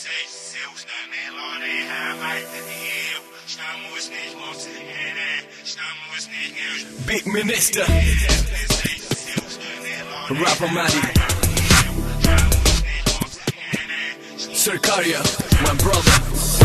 Big Minister Rapper Madi Sarkaria, my brother.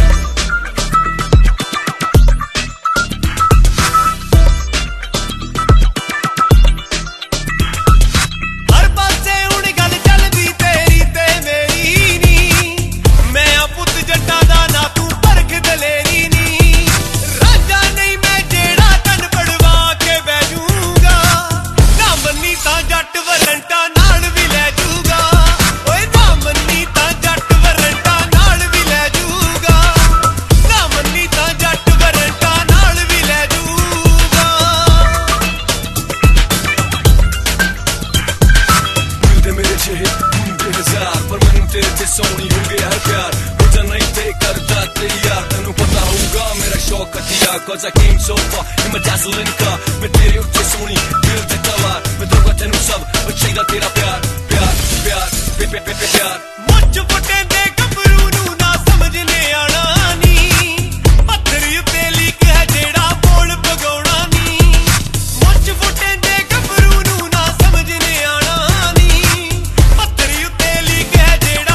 Soni हो गया है प्यार मुझे नहीं थे करता तैयार तेनू पता होगा मेरा शौक हथिया cause I came so far in my dazzling car मैं तेरे उत्ते सोनी दिल ते तवार मैं दूंगा तेनू सब और चाहिए तेरा प्यार प्यार प्यार प्यार मुझ फटे दे गबरू नू ना समझने आना नी पत्थर उत्ते लीक है जेड़ा बोल भगाउणा नी मुझ फटे दे गबरू नू ना समझने आना नी पत्थर उत्ते लीक है जेड़ा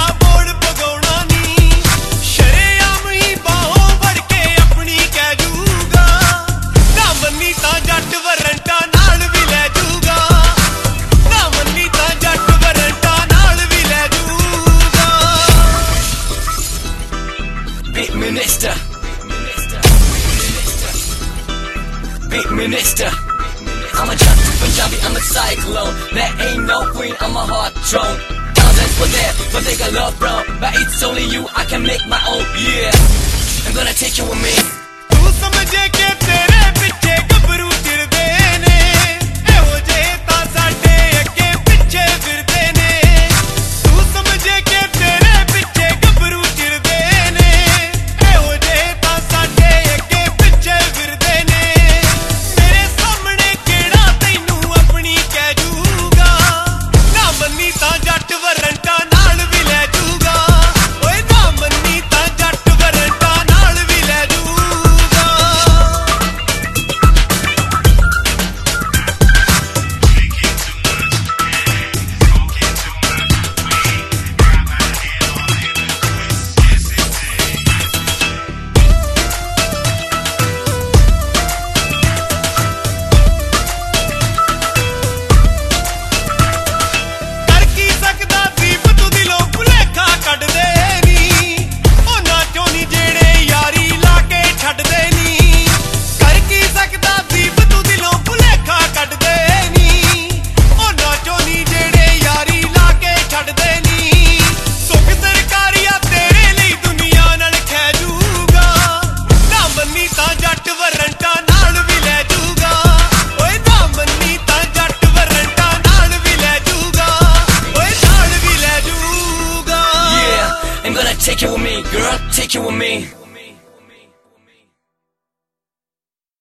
Minister Big Minister I'm a junkie Punjabi, I'm a cyclone There ain't no queen, I'm a hard throne Thousands were there, but they got love wrong But it's only you, I can make my own, yeah I'm gonna take you with me तू समझे के तेरे पिछे गबरू चिरदे ने एहो जे ता साडे अगे पिछे फिरदे ने तू समझे के तेरे पिछे गबरू चिरदे ने एहो जे ता साडे अगे पिछे फिरदे ने मेरे सामने केड़ा तैनू अपनी कह जूगा ना मन्नी ता जट वरंटा नाल भी ले जूगा ओए ना मन्नी ता जट वरंटा नाल भी ले जूगा Take you with me, girl, take you with me